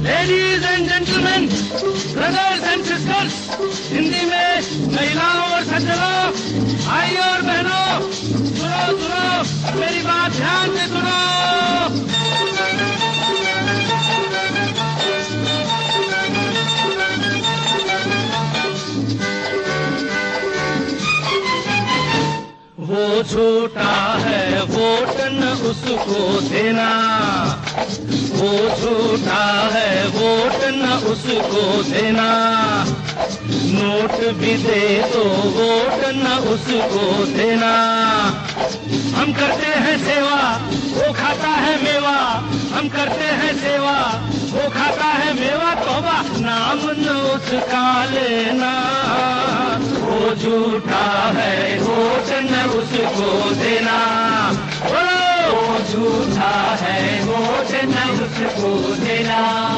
Ladies and gentleman, brothers and sisters, Hindi में महिलाओं और सज्जनों, भाइयों और बहनों, सुनो सुनो, मेरी बात ध्यान से सुनो। वो छोटा है वोट न उसको देना, वो छोटा है वोट न उसको देना, नोट भी दे तो वोट न उसको देना। हम करते हैं सेवा, वो खाता है मेवा, हम करते हैं सेवा, वो खाता है मेवा, तौबा नाम न उसका लेना। वो झूठा है वोट न उसको देना, वो झूठा है वोट न उसको देना।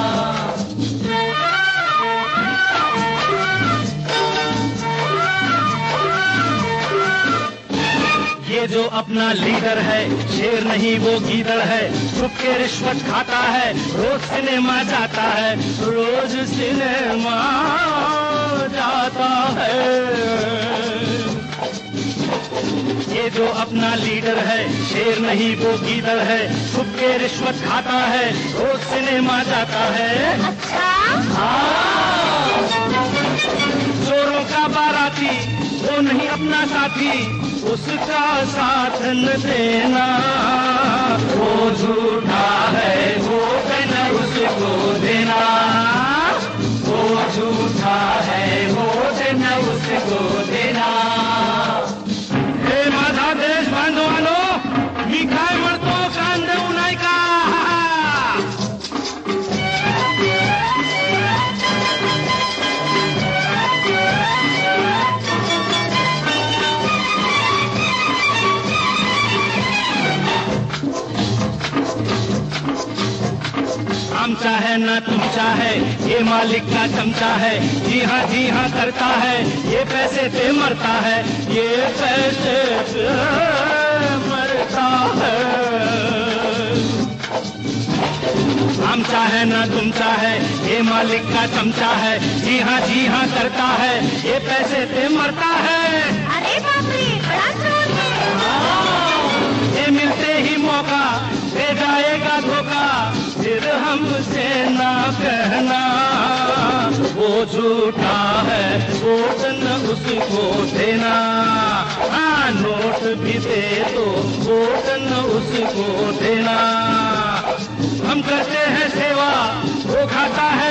ये जो अपना लीडर है शेर नहीं वो गीदड़ है, छुप के रिश्वत खाता है, रोज सिनेमा जाता है, रोज सिनेमा जाता है। ये जो अपना लीडर है शेर नहीं वो गीदड़ है, छुप के रिश्वत खाता है, रोज सिनेमा जाता है। अच्छा? हाँ, चोरों का बाराती वो नहीं अपना साथी, उसका साथ न देना। वो झूठा है वोट न उसको देना, वो झूठा है वोट न उसको देना। हे माझा देश बांधवानो, मी काय म्हणतो कान देऊ नाही का? आमचा है ना तुमचा है, ये मालिक का चमचा है, जी हाँ करता है, ये पैसे पे मरता है, ये पैसे पे मरता है। आमचा है ना तुमचा है, ये मालिक का चमचा है, जी हाँ करता है, ये पैसे पे मरता है। अरे बाप रे, बड़ा चोर है। ये मिलते ही मौका दे जाएगा धोखा, फिर हमसे ना कहना। वो झूठा है वोट न उसको देना, हाँ नोट भी दे तो वोट न उसको देना। हम करते हैं सेवा, वो खाता है